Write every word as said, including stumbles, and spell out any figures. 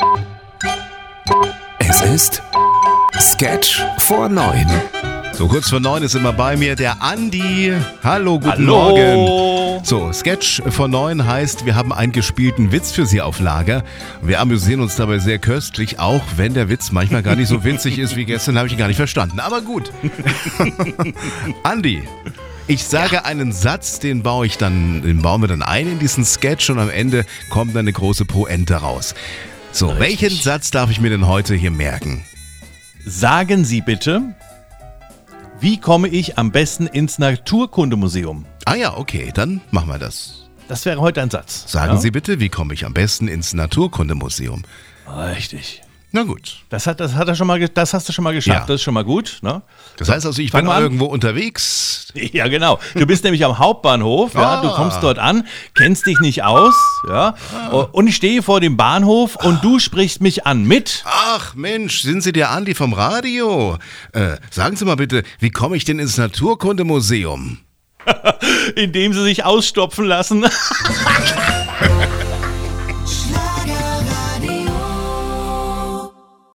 Es ist Sketch vor neun. So kurz vor neun ist immer bei mir der Andi. Hallo, guten Hallo. Morgen. So, Sketch vor neun heißt, wir haben einen gespielten Witz für Sie auf Lager. Wir amüsieren uns dabei sehr köstlich, auch wenn der Witz manchmal gar nicht so witzig ist wie gestern, habe ich ihn gar nicht verstanden. Aber gut. Andi, ich sage ja. einen Satz, den baue ich dann, den bauen wir dann ein in diesen Sketch und am Ende kommt dann eine große Pointe raus. So, Richtig. Welchen Satz darf ich mir denn heute hier merken? Sagen Sie bitte, wie komme ich am besten ins Naturkundemuseum? Ah ja, okay, dann machen wir das. Das wäre heute ein Satz. Sagen ja? Sie bitte, wie komme ich am besten ins Naturkundemuseum? Richtig. Na gut. Das, hat, das, hat er schon mal, das hast du schon mal geschafft, ja. Das ist schon mal gut. Ne? Das heißt also, ich bin irgendwo unterwegs. Ja, genau. Du bist nämlich am Hauptbahnhof, ja, ah. du kommst dort an, kennst dich nicht aus, ja, ah. und ich stehe vor dem Bahnhof und ah. du sprichst mich an mit. Ach Mensch, sind Sie der Andi vom Radio? Äh, sagen Sie mal bitte, wie komme ich denn ins Naturkundemuseum? Indem Sie sich ausstopfen lassen.